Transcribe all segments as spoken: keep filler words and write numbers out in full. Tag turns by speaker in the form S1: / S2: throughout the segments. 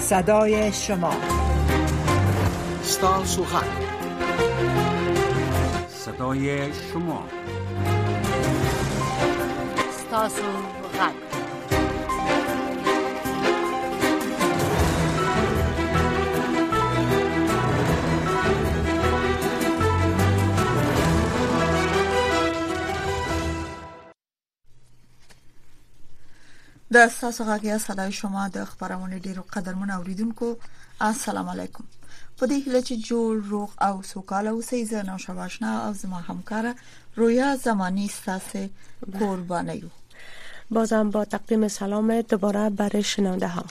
S1: صدای شما.
S2: ستاسو غږ، صدای شما.
S3: ستاسو غږ.
S4: د ستاسو غږ صدای شما د خبرونه ډیرو قدرمن اوریدونکو السلام علیکم. په دې هیله چې جوړ روغ او سوکاله اوسئ. زه نوشا آشنا او زما همکار رویا زمانی ستاسو قربانی یو.
S5: بازم با تقدیم سلام دوباره برای شنونده ها.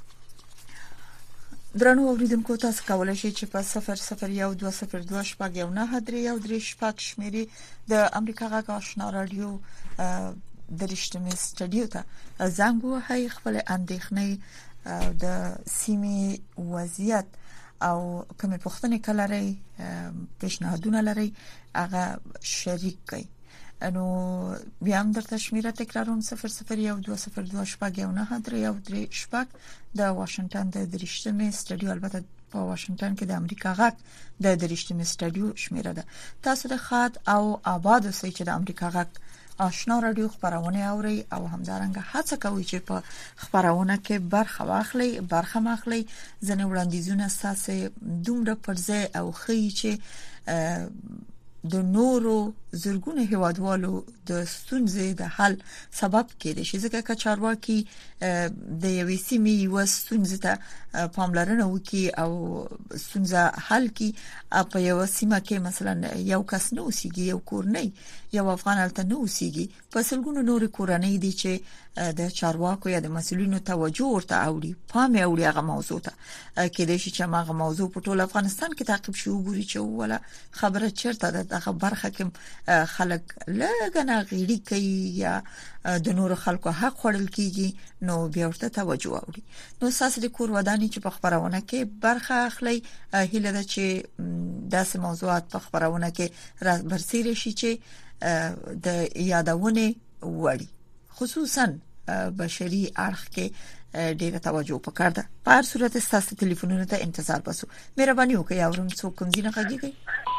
S4: درنو اوریدونکو تاسو کولای شئ چې په صفر صفر یو دوه صفر دوه شپږ یو نه درې یو درې شپږ شمیرې د امریکا غږ آشنا رادیو د رښتینی سټډیو ته زنګ وهئ. خپل اندېښنې د سیمې وضعیت او کومه پوښتنه کولای پیشنهادونه لري هغه شریک کړئ. نو بیا هم درته شمیره تکراروم صفر صفر یو دوه صفر دوه شپږ یو نه درې یو درې شپږ د واشنگټن د رښتینی سټډیو. البته په واشنگټن کې د امریکا غږ د رښتینی سټډیو شمیره ده. تاسو د خاط او آباد اوسئ چې د امریکا غږ آشنا رادیو خبرونه اوري او همدارنګه هڅه کوي چې په خبرونه کې برخه واخلي برخه ماخلي. ځنه وړاندیزونه ساسه دومره پرځه او خي چې د نورو زرګونه هیوادوالو د ستونزې د حل سبب کېږي. چې ځکه کچارواکي د یوې سیمې یو ستونزې ته پاملرنه وکي او ستونزه حل کی. په یو سیمه کې مثلا یو کس نو اوسېږي، یو کورنۍ، یو افغان الته نو اوسېږي، په سلګونو نور کورنۍ دي چې د چارواکو یا د مسؤلینو توجه ورته اوړي، پام یې اوړي هغه موضوع ته. کېدای شي چې هغه موضوع په ټول افغانستان کې تعقیب شي وګوري چې ولا خبره چیرته ده. دغه برخه کې خلک لګنه غیړي کوي یا د نور خلکو حق خورل کیږي، نو بیا ورته توجه اوړي. نو ساس د کور ودانې چې په خبرونه کې برخه اخلي، هیله ده چې داسې موضوعات په خبرونه کې برسېره شي چې د یادونه وړي، خصوصا بشري اړخ کې ډیره توجه وکړه. په هر صورت ستاسو ټلیفونونو ته انتظار باسو. مهرباني وکړئ اورم څوک کوم ځای نه غږیږي.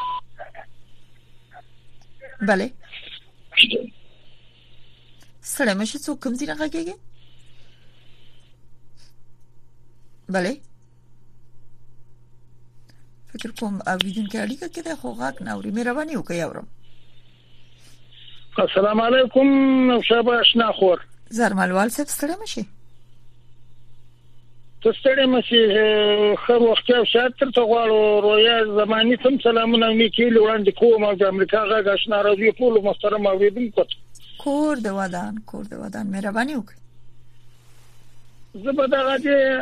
S4: بله سره مشه څوک کوم ځای نه غږیږي. بله فکر کوم اوریدونکو اړیکه کې ده خو غږ نه اوري. مهرباني وکړئ اورم.
S6: السلام علیکم نوشابه آشنا خور.
S4: زرملوال صاحب ستړي مشي.
S6: ته ستړي مشي خو وخت او شات تر ته غواړو. رویا زمانی تم سلامونه نیکی وړاندې کوم او د امریکا غږ آشنا رادیو ټول محترم اوریدونکو
S4: کور د ودان کور د ودان مهرباني وکړئ.
S6: زبردغه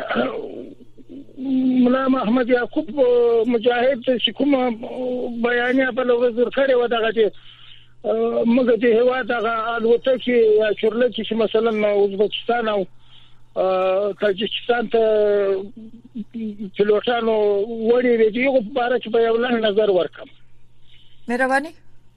S6: مولا محمد یعقوب مجاهد چې کوم بیانیه په لور ورکړی و دغه موږ د هوا دغه الوتکې یا چورلکې چې مثلا ازبکستان او تاجکستان ته پیلوټانو وړي دي یو په اړه چې په یو لن نظر ورکم.
S4: مهرباني.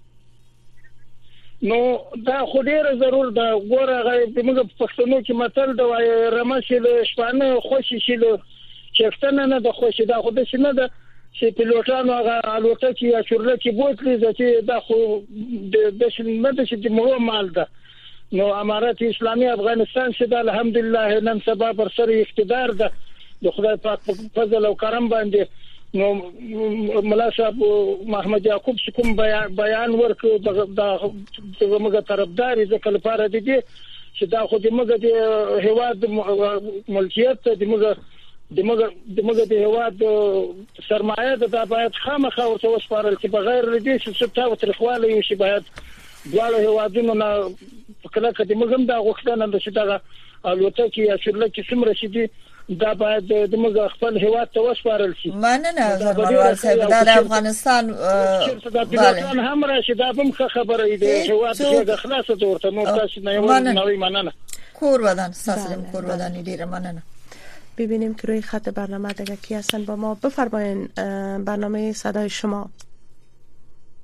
S6: نو دا خو ډیره ضرور ده. ګوره غي موږ په پښتنو کې متل دا وایي رمشل شپانه خوشي شي چفتنه نه د خوشي دا خو د شنه ده چې پیلوټانو هغه الوتکې یا چورلکې بوتلې چې دا خو د شنه ده چې د مړو مال ده. نو امارات اسلامي افغانستان چې د الحمدلله نن سبا پر سر اقتدار ده د خدای پاک په فضل او کرم باندې. نو مولا صاحب محمد یعقوب چې کوم بیان ورکړ د موږ طرفداري ځکه لپاره دي چې دا خو د موږ د هواد ملکیت د موږ د موږ د موږ د هواد سرمایه ده باید خامخا ورته وسپارل چې بغیر دې چې څه تاریخواله یو شي باید دواړه هوادونو نه کله کله موږ هم دا غوښتنه ده چې دا الوتکې یا چورلکې څومره شي دي دا باید د موږ خپل هواد ته وسپارل شي.
S4: مننه زرملوال صاحب. دا د افغانستان
S6: بله هم راشي دا هم خبره ده. هواد چې خلاصه ورته نو تاسو نه یو نوې مننه.
S4: کور ودان ساسلم کور ودان ډیره مننه.
S5: ببینیم که روی خط برنامه دیگه کی هستن با ما. بفرمایین برنامه صدای شما.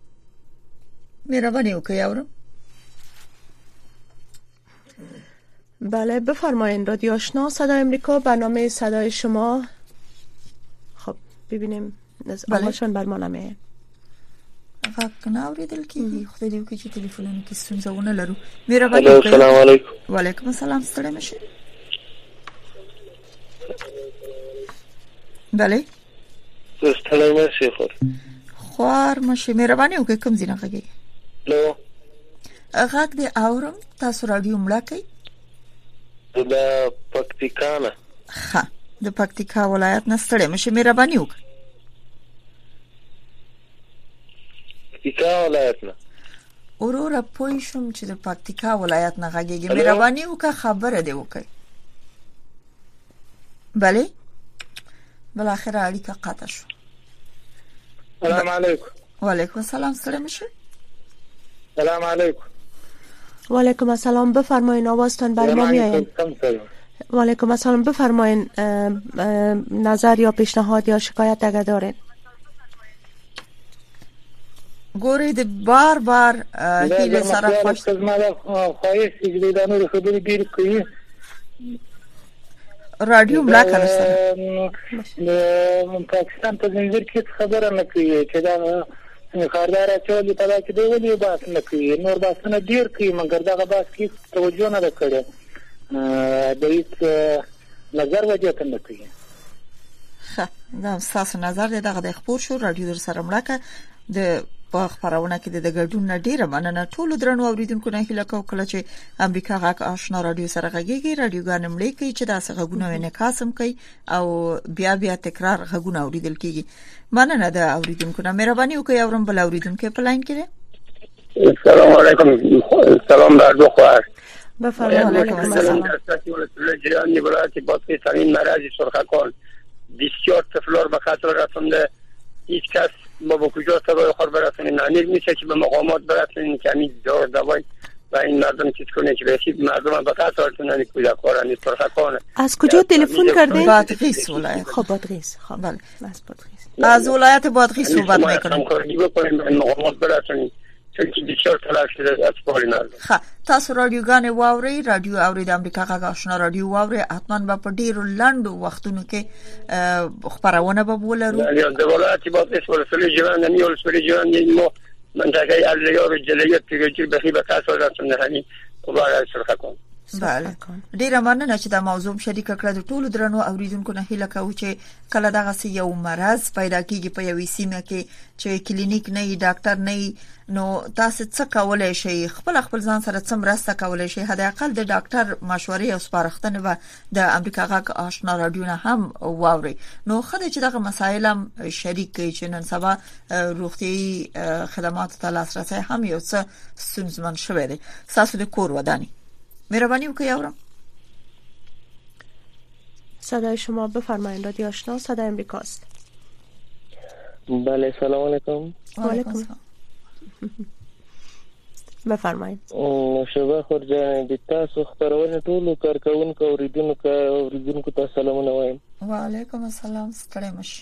S4: مهرباني وکړئ اورم.
S5: بله بفرمایید. رادیو آشنا صدای امریکا، برنامه صدای شما. خب ببینیم آوازشان بر ما نمیه.
S4: غږ نه اوریدل کیږي. خدای دې وکړي چې ټلیفونونو کې ستونزه ونه لرو. مهرباني
S1: وکړئ. السلام علیکم.
S4: وعلیکم السلام. ستړي مشه. بله
S1: ستړي مشه خور
S4: خوار مشه. مهرباني وکړئ کوم ځای نه غږی.
S1: نو
S4: غږ دې اورم. تاسو رادیو مړه کړئ.
S1: د پکتیکا نه.
S4: ښه د پکتیکا ولایت نه ستړي مشه. مهرباني وکړئ.
S1: پکتیکا ولایت نه.
S4: اورور پوي شم چې د پکتیکا ولایت نه غږیږي. مهرباني وکړه خبره دې وکړئ. بله بل اخر اړیکه قطع شو.
S6: السلام علیکم.
S4: وعلیکم السلام. ستړي مشه.
S6: السلام علیکم.
S5: وعلیکم السلام. بفرمایید آوازتان بر ما میآید. وعلیکم السلام. بفرمایید نظر یا پیشنهاد یا شکایت اگر دارین.
S4: ګورې د بار بار هیله سره خوش
S6: زما خواهش دې د نور خبرې ډیر کوي.
S4: رادیو ملا کنه سره
S6: نو پاکستان ته زنجیر کې خبره نه کوي چې دا خاردار اچول په دغه کې دی ولې بحث نه کوي. نور بحثونه ډیر کوي مګر دغه بحث کې توجه نه کوي. د هیڅ نظر وجه نه کوي.
S4: ښه دا تاسو نظر دې دغه د خبر شو. رادیو در سره مړه د په خبرونه کې د ګډون نه ډیره مننه. ټول درنو اوریدونکو نه هیله کوم کله چې امریکا غاک آشنا رادیو سره غږیږي رادیوګان مړې کوي چې دا څنګه غږونه انعکاس هم کوي او بیا بیا تکرار غږونه اوریدل کیږي. مننه د اوریدونکو نه. مهرباني وکړئ اورم بل اوریدونکو په لاین کې.
S1: السلام علیکم. سلام بر دو خواهر.
S5: بفرمایید.
S4: علیکم السلام.
S1: جریان ولایت پاکستانی مرز سرخکان بسیار طفلار به خطر رسونده. هیچ کس ما با کجا سوای خور برسونیم نه میشه که به مقامات برسونیم که همین دار دوای و این مردم چیز کنه که رسید مردم به قطع تونن کجا کارن سرخکان.
S5: از کجا تلفن کردین؟
S4: بادغیس ولایت.
S5: خب بادغیس. خب
S4: بله
S5: از بادغیس.
S4: از ولایت بادغیس صحبت میکنم.
S1: همکاری بکنیم به مقامات برسونیم چون که بسیار تلاش شده از پاری نرد.
S4: ښه تاسو رادیوګان واوري. رادیو اورید امریکا غږ آشنا رادیو واوري. حتما به په ډیرو لنډو وختونو کې خبرونه به ولرو.
S1: یعنی د ولایت بادغیس ولسوالی جوان نه ولسوالی جوان یعنی مو منطقه الریار جلیت تیجی بخی به قصر رسونه همین قبار سرخکان.
S4: بله ډیره مننه چې دا موضوع شریک کړه. د ټولو درنو اوریدونکو نه هیله کوم چې کله دغه یو مرض پیدا کیږي په یوې سیمه کې چې کلینیک نه وي ډاکټر نه وي نو تاسو څه کولای شئ؟ خپل خپل ځان سره څه مرسته کولای شئ؟ حد اقل د ډاکټر مشورې او سپارښتنې به د امریکا غږ آشنا رادیو نه هم واوري. نو خدای چې دغه مسایل هم شریک کړي چې نن سبا روغتي خدمات ته لاسرسي هم یو څه ستونزمن شوی دی. تاسو د کور ودانی مهربانی وکړئ اورم.
S5: صدای شما بفرمایید. رادیو آشنا صدای امریکاست.
S1: بله سلام علیکم.
S5: علیکم. بفرمایید.
S1: شبا خور جان د تاسو خبرونه ټول کارکونکو اوریدونکو اوریدونکو ته سلامونه وایم.
S4: وعلیکم السلام. ستړي مشه.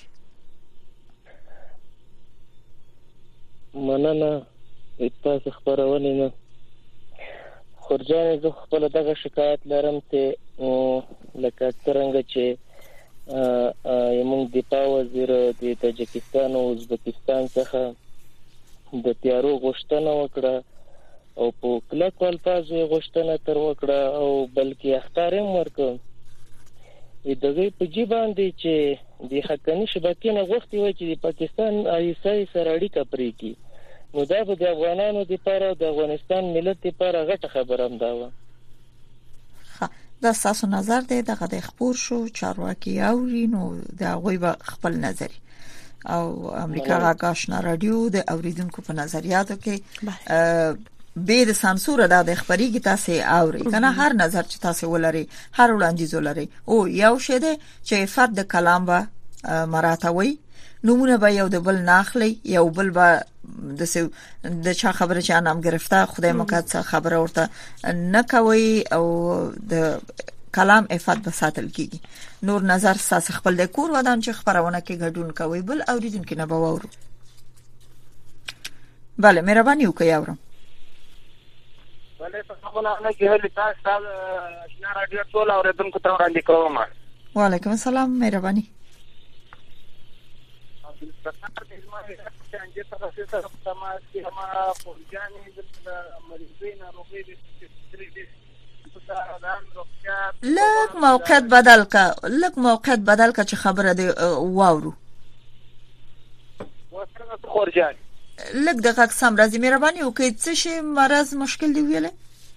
S1: مننه تاسو خبرونه نه خورجان زه خپل دغه شکایت لرم ته لکه څنګه چې موږ د دفاع وزیر د تاجکستان او ازبکستان څخه د تیارو غوښتنه وکړه او په کلک الفاظو غوښتنه تر وکړه او بلکې اختارم ورکړ دغه په جی باندې چې د حقاني شبکې نه غوښتي و چې د پاکستان ایسای سره اړیکه پرې کړي. نو دا به د افغانانو لپاره د افغانستان ملت لپاره غټه خبره هم دا و.
S4: ها دا تاسو نظر دی دغه د خبر شو چارواکي اوري نو دا غوي به خپل نظر او امریکا غږ آشنا رادیو د اوریدونکو په نظریاتو کې به د سانسور د خبرېږي تاسو اوري کنه هر نظر چې تاسو ولري هر وړاندیز ولري او یو شه ده چې فرد د کلام به مراتوي نمونه به یو د بل ناخلی یو بل به د د چا خبره چې انام گرفته خدای مکات خبره ورته نه کوي او د کلام افات به ساتل کیږي. نور نظر ساس خپل د کور ودان چې خبرونه کې ګډون کوي بل اوریدونکو نه به وورو. بله مهرباني وکړئ اورم.
S6: بلې څنګه نه کېږي تاسو آشنا راډیو ټول اوریدونکو ته وړاندې کوم.
S4: وعلیکم السلام، مهرباني. لږ موقعیت بدل کا لږ موقعیت بدل کا چې خبره دی واورو.
S6: وسره خورجان
S4: لږ دقیق سم راځي، مهرباني وکړئ. څه شي مرز مشکل دی ویله؟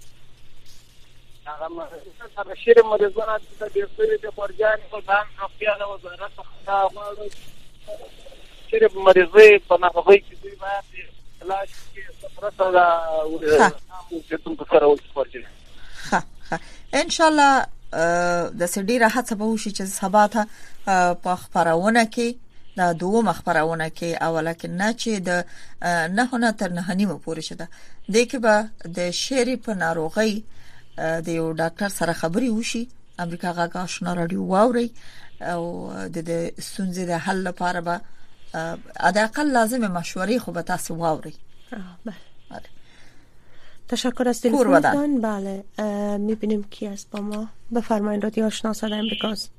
S6: هغه مرز شیر مریضونه د دې سری د خورجان په ځان روغتیا له وزارت څخه غواړي چې مریضي په ناروغي کې دوی باندې علاج کې سفرته دا چې تم په سره ورسپارل.
S4: ها ها ان شاء الله د سړي راحت به وشي چې سبا ته په خبرونه کې دا دوه خبرونه کې اوله کې نه چې د نه نه تر نه نیمه پورې شته د کې به د شری په ناروغي د یو ډاکټر سره خبري وشي. امریکا غاګه آشنا راډیو واوري او د ستونزې د حل لپاره به اداقل لازم مشورې خو به تاسو واوري.
S5: بله تشکر از تلفنتان. بله میبینیم کی است با ما. بفرمایید رادیو آشنا صدای امریکاست.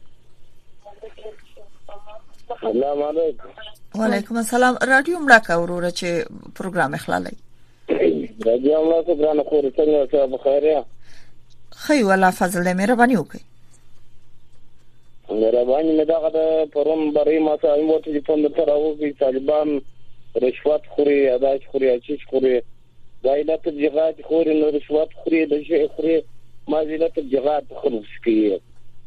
S1: سلام علیکم.
S4: وعلیکم السلام. رادیو مړه وروره چې پروګرام اخلالای.
S1: رادیو مړه کو ګرانه خور څنګه څه بخیره؟
S4: خی ولا فضل دې مهرباني وکړئ.
S1: مهرباني مې دا غته پرون بری ما ته موټ دي په تر او کې طالبان رشوت خوري، اداش خوري، اچش خوري، دایلت جهاد خوري، نو رشوت خوري، د شي خوري، ما زیلت جهاد خرڅ کیږي.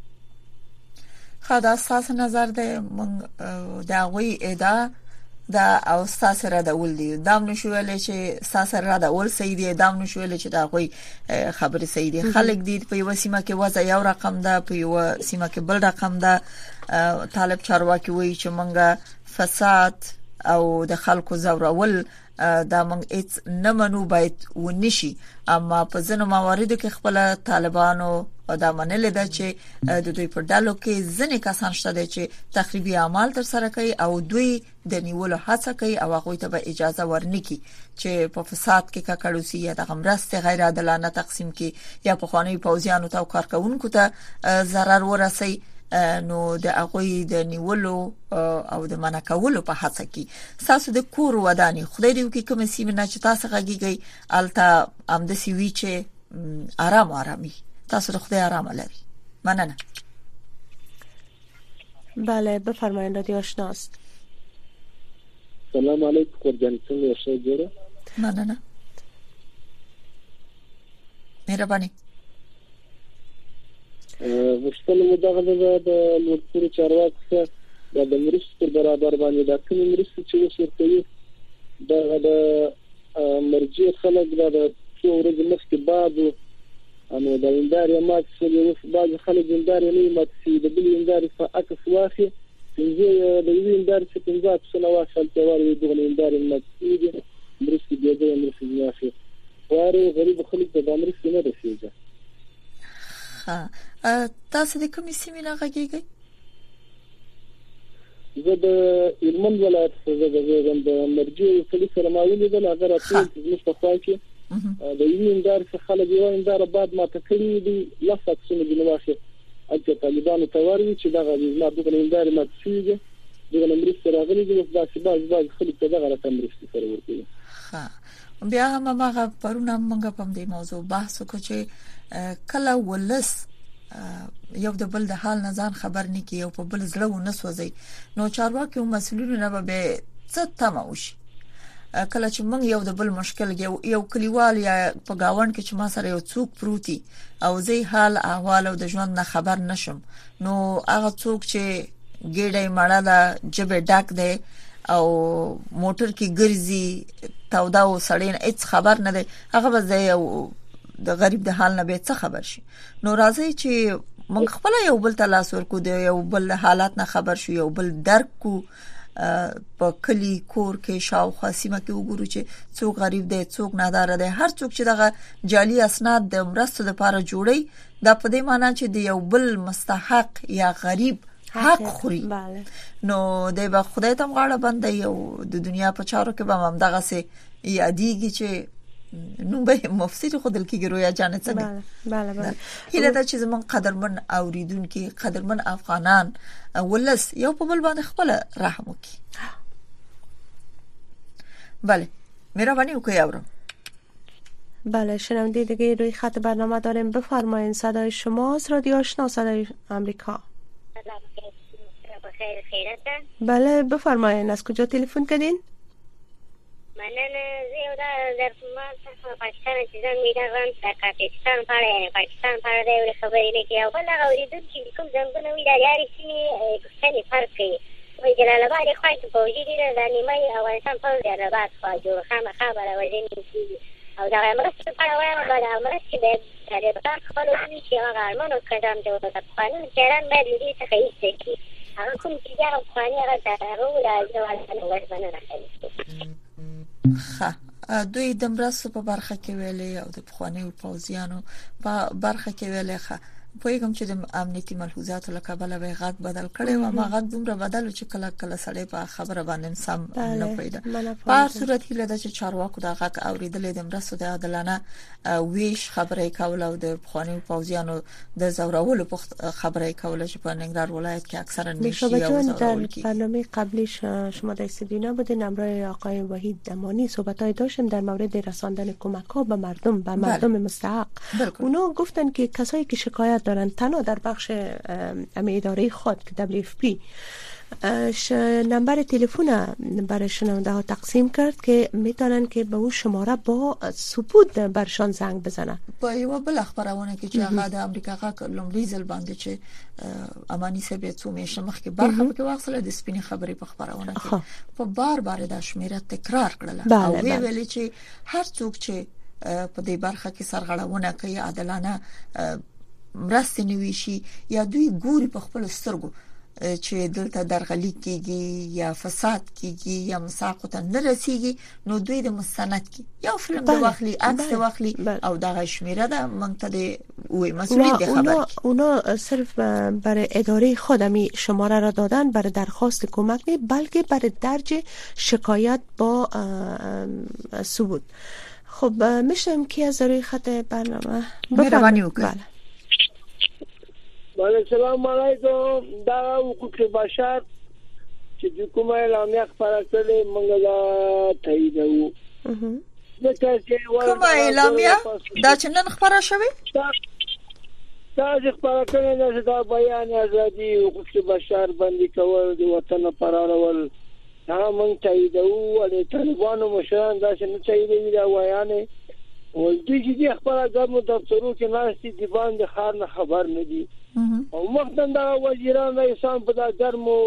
S4: خدا اساس نظر ده من دا وی ادا دا او اساس را د ول دي دام نشویل چې اساس را د ول سیدی دام نشویل چې دا وی خبره سیدی خلک دي په یو سیمه کې وځي یو رقم ده، په یو سیمه کې بل رقم ده. طالب چارواکي وی چې منګه فساد او د خلکو زورول دا موږ هیڅ نه منو باید ونشي. اما په ځینو مواردو کې خپل طالبانو دا منل ده چې د دوی په ډالو کې ځینې کسان شته چې تخریبي اعمال تر سره کوي او دوی د نیولو هڅه کوي او هغه ته به اجازه ورنکي چې په فساد کې ککړوسی یا د غمرسته غیر عادلانه تقسیم کې یا په خواني پوزیانو ته کارکونکو ته ضرر ورسي. نو د هغه د نیولو او د منع کولو په هڅه کې تاسو د کور وداني خدای دې وکي کوم سیمه نه چې تاسو غږیږي الته ام د سی وی چې آرام آرامي تاسو د خدای آرام لري. مننه.
S5: بله بفرمایید رادیو آشناست.
S1: سلام علیکم قربان څنګه شئ جوړه؟
S4: مننه. مهرباني.
S1: مشکل مدغه د لوړپوړي چارواکو څخه د مرستو برابر باندې د کوم مرستو چې ورکوي د مرجع خلک د څو ورځې مخکې بعد انو د انداري مات څه بعض خلک انداري نه مات سي د بل انداري په عکس واخي څنګه د یو انداري څخه څنګه څنګه واصل ته ورې دغه انداري مات سي مرستو د دې مرستو نه اخی واره غریب خلک د مرستو نه رسیږي.
S4: ها تاسو د کومې سیمې نه غږیږئ؟
S1: زه د هلمند ولایت څخه د مرجع پولیس سره ماویل دي هغه راځي چې مستخوا کې د یو اندار څخه خلک یو اندار بعد ما تکړی دي لاسه څنګه دی نوښه اته طالبانو تواري چې دغه ما دغه اندار ما تشيږي دغه مرستې راغلي دي نو داسې باز باز خلک ته دغه مرستې سره ورکوي.
S4: ها بیا هم هغه پرونه موږ په دې موضوع بحث وکړو چې کله ولس یو د بل د حال نه ځان خبر نه کی او په بل زړه و نه سوځي نو چارواکي او مسؤلینو نه به څه تموش. کله چې موږ یو د بل مشکل یو کلیوال یا په گاوند کې چې ما سره یو څوک پروتي او زه حال احوال او د ژوند نه خبر نشم نو هغه څوک چې ګډای مړه ده جبه ډاک ده او موټر کې ګرځي تاودا او سړین هیڅ خبر نه ده هغه به زه د غریب د حال نه به څه خبر شي. نو راځي چې موږ خپل یو بل تلاس ورکو د یو بل حالات نه خبر شو یو بل درک کو په کلی کور کې شاوخوا سیمه کې وګورو چې څوک غریب دی څوک نادار دی هر څوک چې دغه جعلي اسناد د مرستو لپاره جوړي دا په دې معنی چې د یو بل مستحق یا غریب حق خوري. نو د خدای ته غاړه بندي او د دنیا په چارو کې به هم دغه سي یادېږي چې نو به مفسر خود دلکې رویا جان څنګه
S5: بله بله بله
S4: هله دا چې زمون قدرمن اوریدونکو قدرمن افغانان ولس یو په بل باندې خپل رحم وکي. بله مهربانی وکړئ اورم.
S5: بله شنونده دیگه روی خط برنامه داریم. بفرمایید صدای شماست رادیو آشنا صدای آمریکا. بله بفرمایید از کجا تلفن کردین؟
S7: من زیاده در پاکستان چیزان میدارم در پاکستان پاره پاکستان پاره دیوری خبری نکی اول اوریدون که کوم زنگونه وی در یاری سیمی گفتنی فرق کوي وی جلال آباد خواهی که پوجی دیده در نیمه افغانستان پول در رباط خواه جو خام خبر وزنی سیدی او در امرست پاره ویم بعد امرست که در رباط خالو سیدی که آقا ارمان و کدام جو در بخوانون تیران باید لیدی تخییز سکی اقا کم چیزی اقا بخوانی اقا در رو در جوالتان وزبانه نخیلی
S4: ښه دوی د مرستو په برخه کې ویلې او د پخوانیو پوځیانو په برخه کې ویلې ښه په کوم چې د امنیتي ملحوظات له کبله به غږ بدل کړي او ما غږ دومره بدل چې کله کله سړی په خبره باندې سم نه پیدا په صورت کې لدا چې چارواکو د غږ اوریدلې د مرستو د عادلانه ویش خبرې کول او د پخوانیو پوځیانو د زورولو خبرې کول چې په ننګرهار ولایت کې اکثرا نشي او
S5: در برنامه قبلی شما در استودیو بودین همراه آقای وحید دمانی صحبتای داشتیم در مورد رساندن کمک ها به مردم به مردم مستحق. اونا گفتن که کسایی که شکایت دارن تنها در بخش امی اداره خود که دبلیو اف پی نمبر تلفن برای شنونده ها تقسیم کرد که میتونن که به اون شماره با ثبوت برشان زنگ بزنن.
S4: با یو بل خبرونه که چې هغه د امریکا غاک لومړی ځل باندې چې امانی سبه څو میاشتې مخکې برخه کې واخله د سپینې خبرې په خبرونه کې په بار بار د شمیره تکرار کړل او وی ویل چې هر څوک چې په دې برخه کې سرغړونه کوي عادلانه مرستې نوي شي یا دوی ګوري په خپل سترګو چې دلته درغلي کیږي یا فساد کیږي یا مساقط نه رسیږي نو دوی د مستند کی یا فلم د واخلي عکس واخلي او دغه شمیره ده منتدی وي مسئولیت خبر
S5: اونا صرف برای اداره خودمی شماره را دادن برای درخواست کمک نه بلکه برای درج شکایت با ثبوت. خب میشم کی از روی خط برنامه
S4: مهربانی وکړئ.
S6: بله سلام علیکم. دا حقوق بشر چې د کومه اعلامیه خبره کړې موږ لا تاییدو.
S4: کومه اعلامیه دا چې نن خبره شوې
S6: دا چې خبره کړې دا بیان ازادي حقوق بشر باندې کول د وطن پرارول دا موږ تاییدو او د طالبانو مشران دا چې نه تاییدوي دا وایانه او دوی چې خبره کوم دفترو کې ناشتي دی باندې خار نه خبر نه دي او مخدن دا وزیران رئیسان په دا ګرمو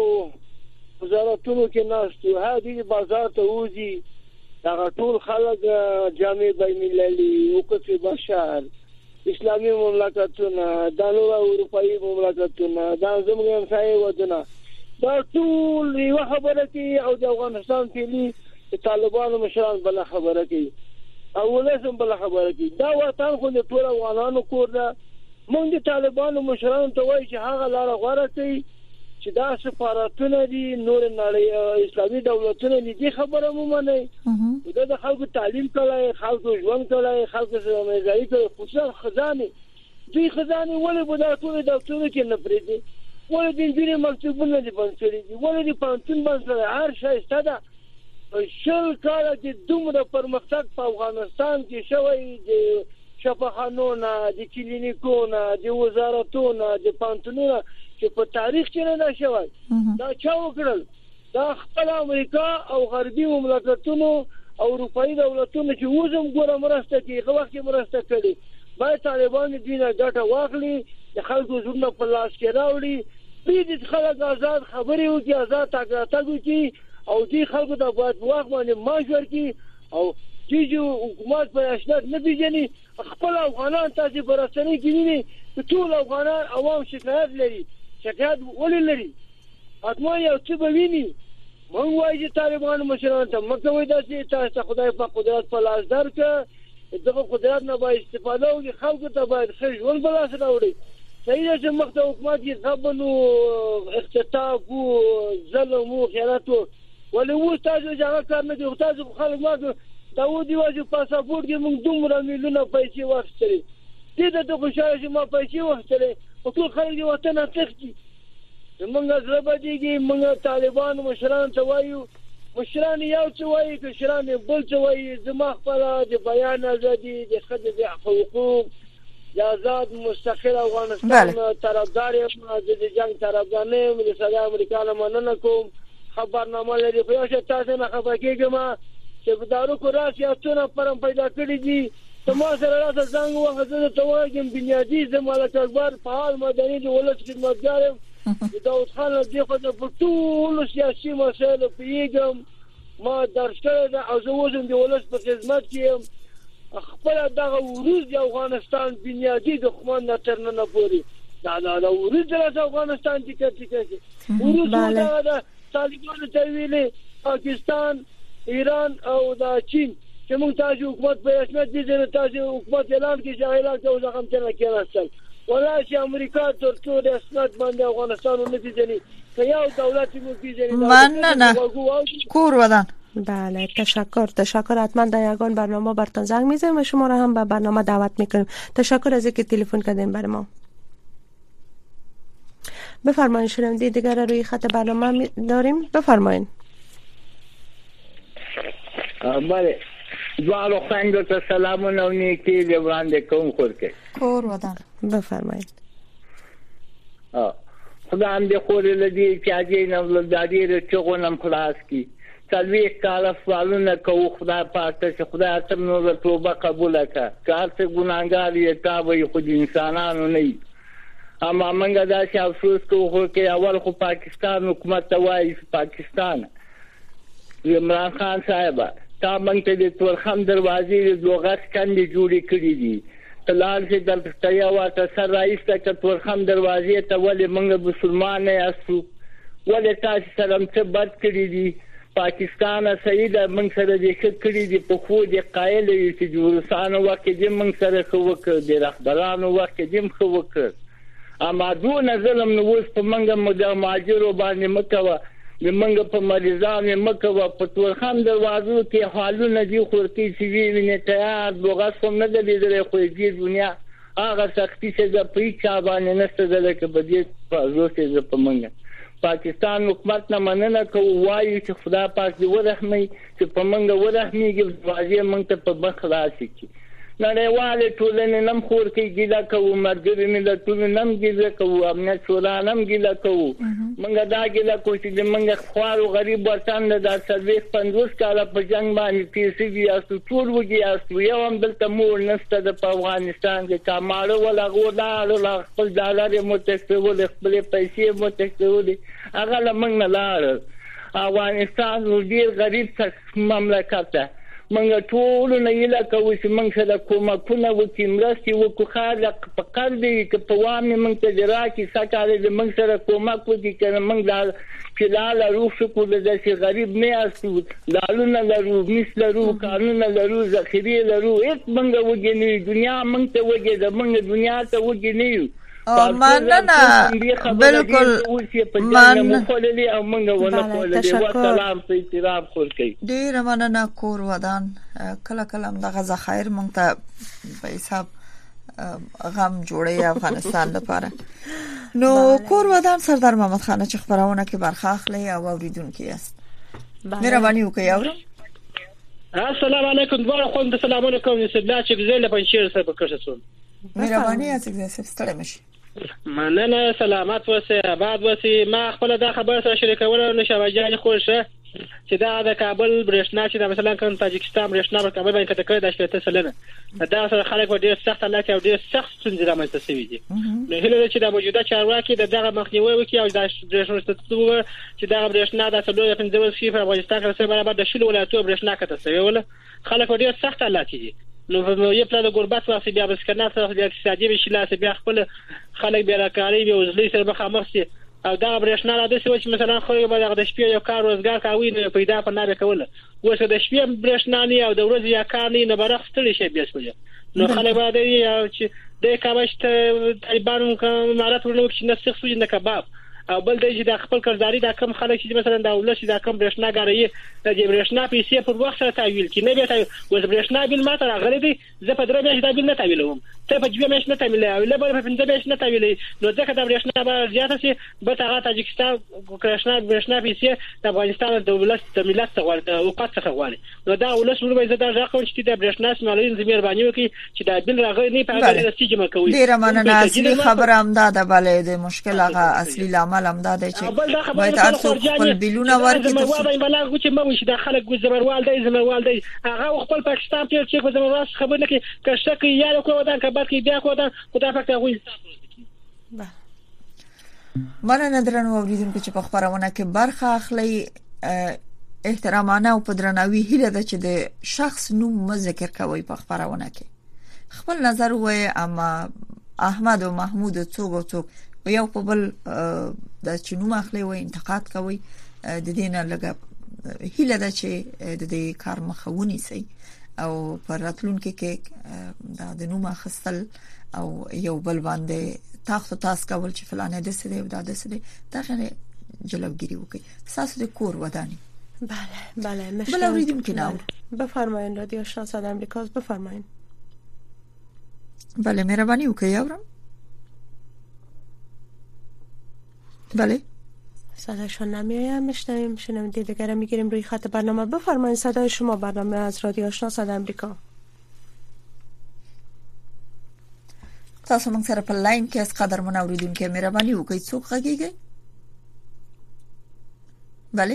S6: وزارتونو کې ناشتو هادي بازار ته وځي دا ټول خلک جامع بین المللي حقوق بشر اسلامي مملکتونه د نورو اروپאי مملکتونه دا زموږ همسایه ودونه دا ټول یو خبره کوي او د افغانستان په طالبانو مشران بل خبره کوي او لازم بل خبره کوي دا وطن خو د ټول افغانانو کور ده. مونږ د طالبانو مشرانو ته وایي چې هغه لار غوړه کوي چې دا سفارتونه دي نور نړۍ اسلامي دولتونه دي خبره مو مني دا د خلکو تعلیم کوي خلکو ژوند کوي خلکو سره مزایي کوي خصوصا خزانه دوی خزانه ولې په دا ټول دفترونو کې نه پریږدي ولې د دې مکتوبونه دي بند کړی دي ولې د پانتون باندې هر شی ستاده شل کاله د دومره پرمختګ په افغانستان کې شوی دی شفاخانونه د کلینیکونه د وزارتونو د پانتونونو چې په تاریخ کې نه شوی دا چا وکړل دا خپل امریکا او غربي مملکتونو او اروپאי دولتونو چې وزم ګوره مرسته کوي هغه وخت مرسته کوي باید طالبان دینه ګټه واخلي د خلکو زړه په لاس کې راوړي دې خلک آزاد خبري وکړي آزاد تاګراتګ وکړي او دې خلکو ته باید واخ باندې ماش ورکړي او چې حکومت په اشنات نه پیژني خپل افغانان تاسو برسنی کینی ټول افغانان عوام شکایت لري شکایت ولې لري اتمه یو څه بویني مونږ وایي چې طالبان مشران ته مکوې داسې تاسو خدای په قدرت په لاس درکړه دغه قدرت نه باید استفاده وکړي خلکو ته باید ښه ژوند بلاس راوړي صحیح ده چې مخته حکومت یې غبن او اختطاف او ظلم او خیانت ولې و تاسو ځای کار نه کوي تاسو خلک ما دا و دی واجب پاسپورت کې موږ دومره میلیونه پیسې واخیستلې دې ته خوشاله چې ما پیسې واخیستلې او ټول خلک دې وطن تښتي موږ زړه بدېږي موږ طالبان مشران ته وایو مشران یو څه وایي کشران بل څه وایي زما خپله د بیان ازادي د ښځې د حقوق د آزاد مستقل افغانستان طرفدار یم زه د جنګ طرفدار نه یم د سره امریکا نه مننه کوم خبرنامه لري خو یو شی تاسې نه خفه کېږم چې په دارو راسیاتونه پرم پیدا کړي دي ته ما سره راته زنګ ووهه زه درته ووایم بنیادي زه ملک اکبر فعال مدني د ولس خدمتګار یم د داود خان له دې خوا زه په ټولو سیاسي مسایلو پوهېږم ما درس کړی ده او زه اوس هم د ولس په خدمت کې یم خپله دغه وروز د افغانستان بنیادي دښمن نه تر ننه پورې دا دا وروز د افغانستان ټیکه ټیکه کې وروز دغه د طالبانو ته ویلې پاکستان ایران او د چین چې موږ تاسو حکومت په رسمیت دي چې تاسو حکومت اعلان کړي چې اعلان کوي زه هم څنګه کېناستل ولا چې امریکا تر څو رسمیت باندې افغانستان نه پیژني که یو دولت مو پیژني
S4: مننه کور ودان.
S5: بله تشکر تشکر. حتما در یگان برنامه براتون زنگ میزنیم و شما را هم به برنامه دعوت میکنیم. تشکر از اینکه تلفن کردین برای ما. بفرمایید شنونده دیگر روی خط برنامه داریم. بفرمایید.
S8: بله دوالو خواهنده تا سلامون و نیکی دیوانده کن خور که
S4: کور ودان.
S5: بفرمایید.
S8: خدا هم دی خوری لدی چاجی نولدادی رو چغونم خلاص کی سلویح کالا سوالونه کو خدا پاکتا چه خدا اتم نوزا توبه قبول که که هرچه گناهگاری تابوی خود انسانانو نی اما منگا داشی افسوس کو خور که اول خو پاکستان حکومت توائی پاکستان عمران خان صاحبه تا منگ تا دی تورخم دروازی دی دوغت کندی جوڑی کری دی تلال سے در تیاوا تا سر رئیس تا تورخم دروازی تا ولی منگ بسلمان نیستو ولی تاسی سلام چه بد کری دی پاکستان سعید منگ سر دی خد کری دی پخو دی قائل دی تی جورسانو وقت دیم منگ سر خو وکر دی رخبرانو وقت دیم خو وکر اما دون ظلم نووز پا منگ مدر ماجرو باندی مکوا منگ پا مریضان مکوا پا تورخم دروازو کی حالو ندی خورکی سیوی وینی تیار بوغاز خم ندلی در خویدی دنیا آغا سختی سے دا پی چابانی نست دل که بدید پازو سے دا پا منگ پاکستان حکومت نماننه که وایو چه خدا پاک دی ورحمی چه پا منگ ورحمی گی واضی منگ تا پا بخلاسی کی نړیوال ټولنې نم خور کې ګیلا کوو مرګري ملتونو نم ګیلا کوو امنیت شورا نم ګیلا کوو منګه دا ګیلا کوو چې منګه خوارو غریب وطن د سرویس پنځوس کاله په جنگ باندې پیسې یاستو ټول وږي یاستو یو هم دلته مور نشته د افغانستان کې کماړه ولا غوډاړو لا خپل ډالر متکسول خپل پیسې متکسول هغه لمنګ نه لاړ افغانستان ډیر غریب مملکت ده منګه ټول نه یلا کوي چې منګ سره کومه کونه وکي مرستي وکړو خالق په قر دی ک په وامه منګ ته دراکي سکاله د منګ سره کومه کوي کنه منګ دا کلاله روح شکو د شي غریب نه اسو لالونه لرو مثل لرو قانون لرو ذخیره لرو هیڅ منګ وګی نه دنیا منګ ته وګی د منګ دنیا ته وګی نه
S4: او مننه بالکل
S8: مننه مخوللی او منګه ونه کوللی والسلام په احترام خور کوي
S4: ډیر مننه کور ودان کله کله د غزا خیر مونږ ته په حساب غم جوړي افغانستان لپاره نو کور ودان سردار محمد خان چې خبرونه کې برخه اخلي او اوریدونکو است مهرباني وکړئ اورم
S9: السلام علیکم دوه خو سلام علیکم سبلا چې زله پنځیر سره بکښتون
S4: مهرباني از ستړي مشي
S9: مننه سلامات اوسه آباد اوسه ما خپل دا خبر سره شریکول نو شواجان خوشه چې دا د کابل برېښنا چې مثلا کله تاجکستان برېښنا پر کابل باندې کته کړی د شپته سلنه دا سره خلک ډېر سخت حالات او ډېر سخت څنګه رامنځته شوي دي نو هله چې د موجوده چارواکي د دغه مخنیوي وکړي او د برېښنا ستو چې دا برېښنا د څلور پنځه شي په افغانستان کې سره برابر د شلو ولایتونو برېښنا کته شوی ول خلک ډېر سخت حالات دي نو یو پلا د غربت واسه بیا بسکنه سره د اقتصادي وشلاسه بیا خپل خلک بیا راکاري بیا وزلي سره مخامخ شي او دا برېښنا را دي چې مثلا خو به د شپې یو کار روزګار کوي نو پیدا په نه کوله وسه د شپې برېښنا نه او د ورځې یا کار نه برخ ستړي شي بیا سوجه نو خلک به دی چې د کاوشت طالبانو کوم مالات ورنو چې نسخ سوجي نه کباب او بل د چې د خپل کرداري د کم خلک چې مثلا د ولس د کم برېښنا ګاري د برېښنا پیسې په وخت سره تحویل کړي نه به تحویل وز برېښنا بیل ماته راغلي دي زه په درې میاشتې د بیل نه تحویلوم ته په جوه میاشتې نه تحویل او له په پنځه میاشتې نه تحویل نو ځکه د برېښنا به زیاته شي به هغه تاجکستان برېښنا برېښنا پیسې د افغانستان د ولس د ملت څخه د حکومت څخه غواړي نو دا ولس ورو به زه دا ځکه چې د برېښنا سمالین زمير باندې وکي چې دا بیل راغلی نه په هغه د سیجمه کوي
S4: ډیره مننه اصلي خبره هم دا ده بلې د مشکل هغه اصلي لامل هم دا دی چې باید تاسو خپل بیلونه ورکړئ
S9: تاسو وايي بلاغ چې مو چې د خلک زمروال دی زمروال دی هغه خپل پاکستان ته چې په زمروال خبر نه کې کښته کې یاره کو ودان کبات کې بیا کو ودان خدای پاک ته وایي
S4: مننه درنو اوریدونکو چې په خبرونه کې برخه اخلي احترامانه او په درناوي هیله ده چې د شخص نوم ذکر کوي په خبرونه کې خپل نظر وایي اما احمد او محمود او څوک او څوک یو په بل د چنوم اخلي او انتقاد کوي د دینه لګا هیله ده چې د دې کار مخاوني سي او پراتلونکو کې د نوم اخستل او یو بل باندې تاسو تاسو کول چې فلانه د سده او د سده دا غره جلوگیری وکي تاسو د کور ودانی
S5: بله بله مشکل
S4: بله اوریدیم که نو
S5: بفرمایید رادیو شناسات امریکا بفرمایید
S4: بله مهربانی وکي یاورم بله
S5: صدایشان نمیایه میشنویم شنونده دیگر میگیریم روی خط برنامه بفرمایید صدای شما برنامه از رادیو شناسات امریکا
S4: تاسو موږ سره په لاین کې اس قدر منوریدون کې مهرباني وکړئ څوک غږیږي bale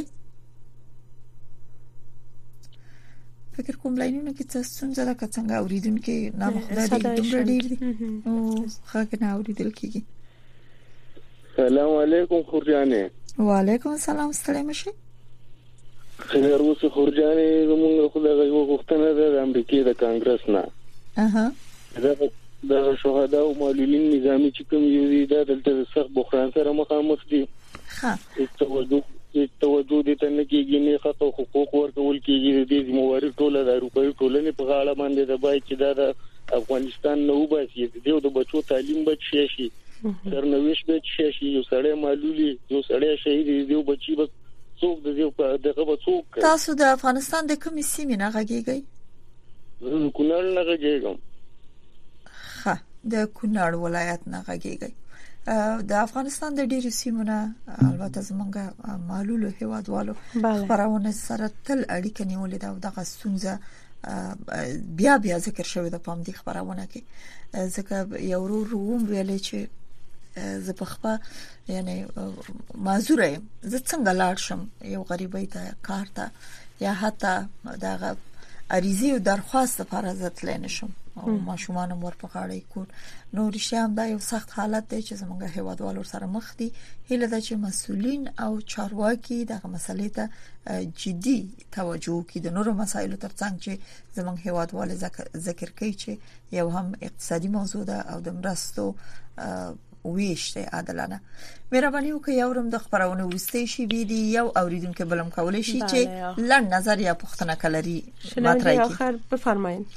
S4: فکر کوم لاینونه کې څه څنګه دا څنګه اوریدونکو نام خدای دې دومره ډیر دي او ښه نه اوریدل کیږي
S10: سلام علیکم خورجانه
S4: وعلیکم السلام ستړي مشه
S10: خیر اوسه خورجانه زموږ خدای یو غوښتنه ده د امریکای د کانګرس نه
S4: اها
S10: دا د شهدا او معلولین نظامی چې کوم یو دي دا دلته سخت بحران سره مخامخ دي
S4: ها
S10: توجه توجه دې ته نه کېږي نه خاطر حقوق ورکول کېږي د دې موارد ټوله د اروپאי ټولنې په غاړه باندې د بای چې دا د افغانستان نو باسي د د بچو تعلیم بچ شي سرنويش بچ شي یو سړی معلولي یو سړی شهید یو بچي بس څوک د یو دغه بڅوک
S4: تاسو د افغانستان د کومې سیمې نه غږیږئ
S10: زه کونړ نه غږیږم
S4: ها د کونړ ولایت نه غږیږئ د افغانستان د ډیرو سیمونه البته زمونږه معلولو هیوادوالو خبرونه سره تل اړیکه نیولې ده او دغه ستونزه بیا بیا ذکر شوی د پام دي خبرونه کې ځکه یو ورو روم ویلې چې زه په خپل یعنی معذور یم زه څنګه لاړ شم یو غریبۍ ته کار ته یا حتی دغه عریضه او درخواست لپاره ځتل نه شم او ماشومان مور په غاړه کول نو رښتیا دا یو سخت حالت دی چې زموږ هیوادوالو سره مخ دي هله د چې مسؤلین او چارواکي دغه مسلې ته جدي توجه کوي د نورو مسایلو ترڅنګ چې زموږ هیوادوالو ذکر کوي چې یو هم اقتصادي موضوع ده او د مرستو ویشته عادلانه مهرباني وکړئ اورم د خبرونه وستې شي ویدي یو اوریدونکو بلم کولای شي چې لړ نظر یا پوښتنه کلري
S5: مطرح کړئ اخر بفرمایئ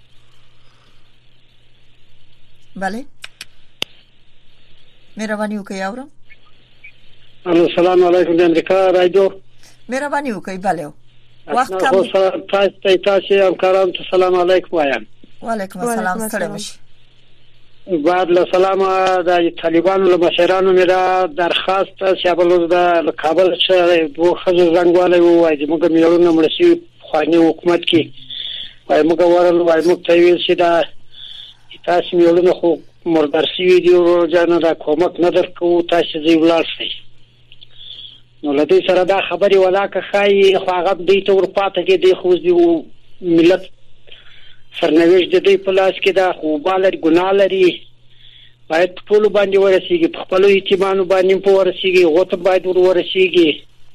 S4: بله مهرباني وکړئ اورم
S11: السلام علیکم د امریکا رادیو
S4: مهرباني وکړئ بله وخت کم
S11: تاسو تاسو همکارانو ته سلام علیکم وایم
S4: وعلیکم السلام ستړي مشه
S11: بعد له سلام د طالبانو له مشرانو میرا درخواست شابلوز د کابل څخه دوه خزو زنګواله وای چې موږ میلونه مرسي خواني حکومت کې وای موږ ورل وای موږ ته ویل چې دا تاسو میلونه خو مردرسي ویډیو جنا دا کومک نه درکو تاسو زی ولار شي نو لدی سره دا خبري ولاکه خای خو هغه دې ته ورپاته کې دی خو دی ملت سرنويش د دې په لاس کې دا خو بالر ګنا لري باید ټول باندې ورسیږي په خپل ایتمانو باندې په ورسیږي غوته باید ور ورسیږي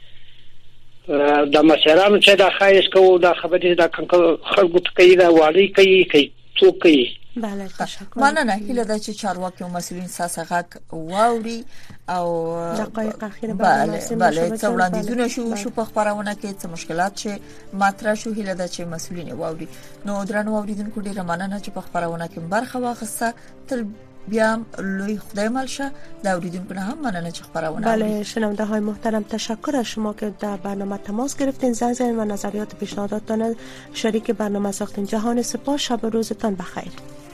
S11: د مشرانو چې دا خایس کوو دا خبرې دا خلکو ته کوي دا واړی کوي کوي څوک کوي
S5: بله تشکر
S4: مننه هیله ده چې چارواکي او مسؤلین ساسغه واوري او
S5: دقایق اخیره
S4: بله بله څو وړاندیزونه شو شو په خبرونه کې څه مشکلات چې مطرح شو هیله ده چې مسؤلین واوري نو درنو اوریدونکو ډیره مننه چې په خبرونه کې برخه واخیسته تل بیا هم لوی خدای ملشه د اوریدونکو نه هم مننه چې خبرونه
S5: بله شنونده های محترم تشکر از شما که در برنامه تماس گرفتین زنگ زدین و نظریات پیشنهاداتتان شریک برنامه ساختین. جهان سپاس. شب و روزتان بخیر.